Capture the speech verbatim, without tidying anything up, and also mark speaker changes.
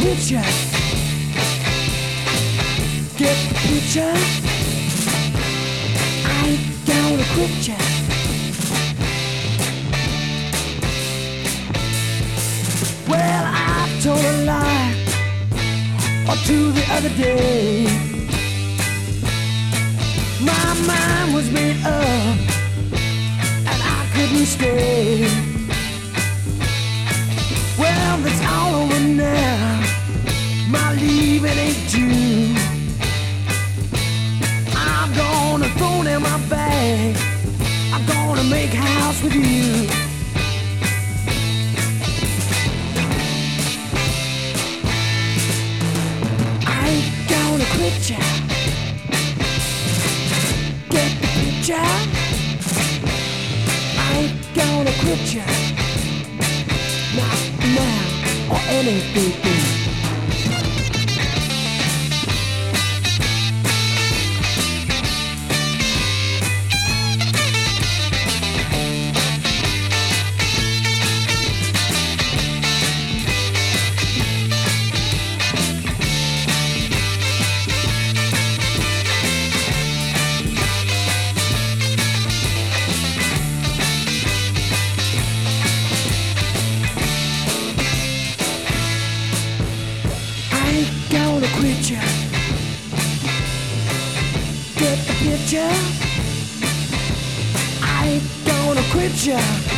Speaker 1: quit ya. Get the picture? I ain't gonna quit ya. Well, I told a lie or two the other day. My mind was made up and I couldn't stay. Well, it's all over now. My leaving ain't due. I'm gonna throw down my bag. I'm gonna make house with you. I ain't gonna quit ya. Get the picture? I ain't gonna quit ya. Not now or anything. Gonna quit ya. Get the picture? I ain't gonna quit ya.